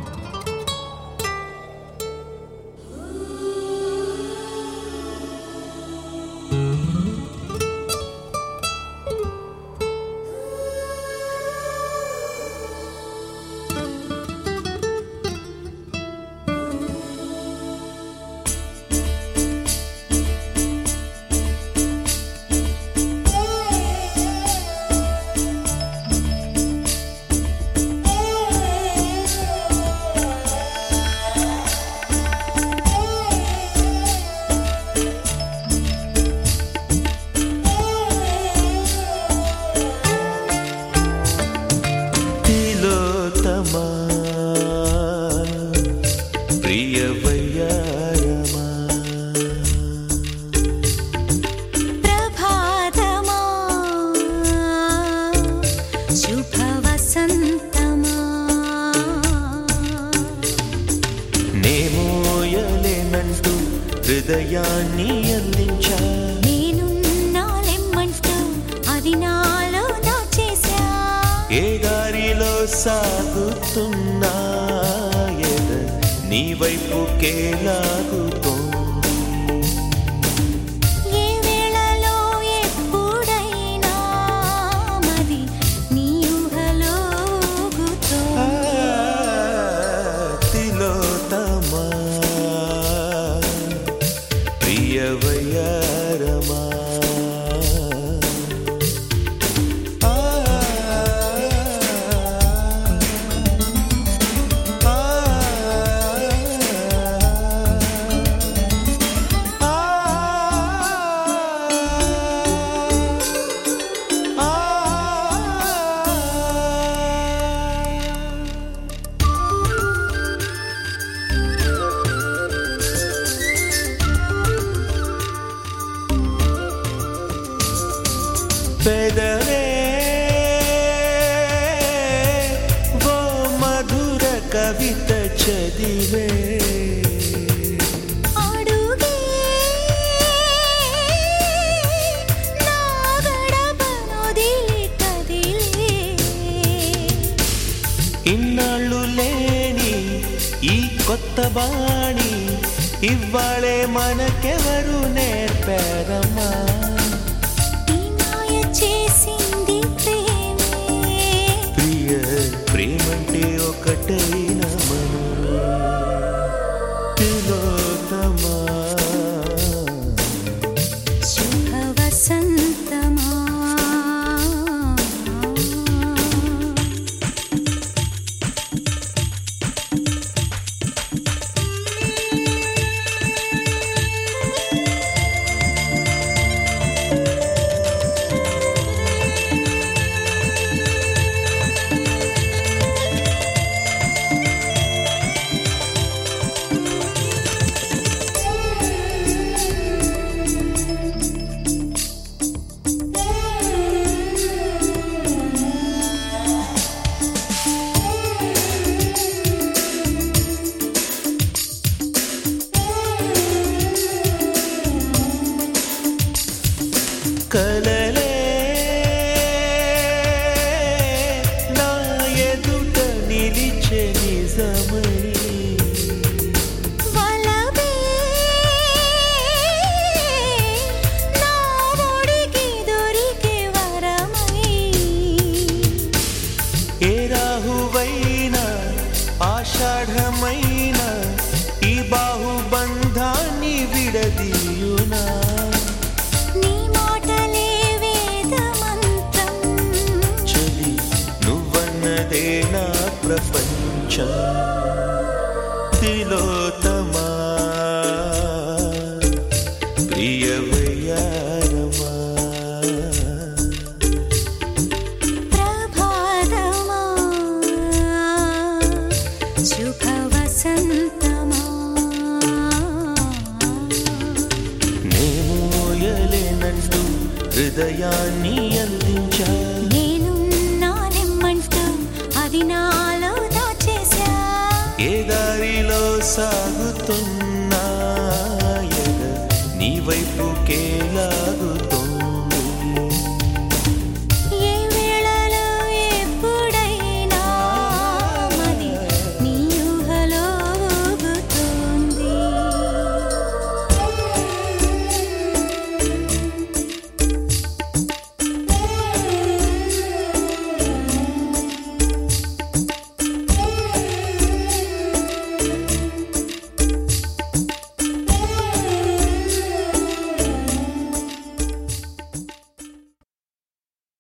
హృదయాన్ని అందించా నేనున్నాలెమ్మంటూ అది నాలో దాచేశా ఏ దారిలో సాగుతున్నా ఎద నీ వైపుకే లాగుతోంది ఏ వేళలో ఎప్పుడైనా మది నీ ఊహలో తిలోత్తమా ప్రియవయ్యారమా పెదవే ఓ మధుర కవిత చదివే అడుగే నా గడపనొదిలి కదిలే ఇన్నాళ్ళు లేని ఈ కొత్త బాణి ఇవ్వాళే మనకెవరు నేర్పారమ్మా చేసింది ప్రియ ప్రేమంటే ఒకటైన తిలోత్తమా శుభ వసంతమా కలలే నా ఎదుట నిలిచే నిజమై వలవే నా ఒడికి దొరికే వరమై ఏ రాహువైనా ఆషాఢమైనా ఈ బాహుబంధాన్ని విడదీయునా నీ మాటలే వేద మంత్రం చలి నువ్వన్నదే నా ప్రపంచం తిలోత్తమా ప్రియవయ్యారమా ప్రభాతమా శుభ వసంతమా నేమోయలేనంటూ హృదయాన్ని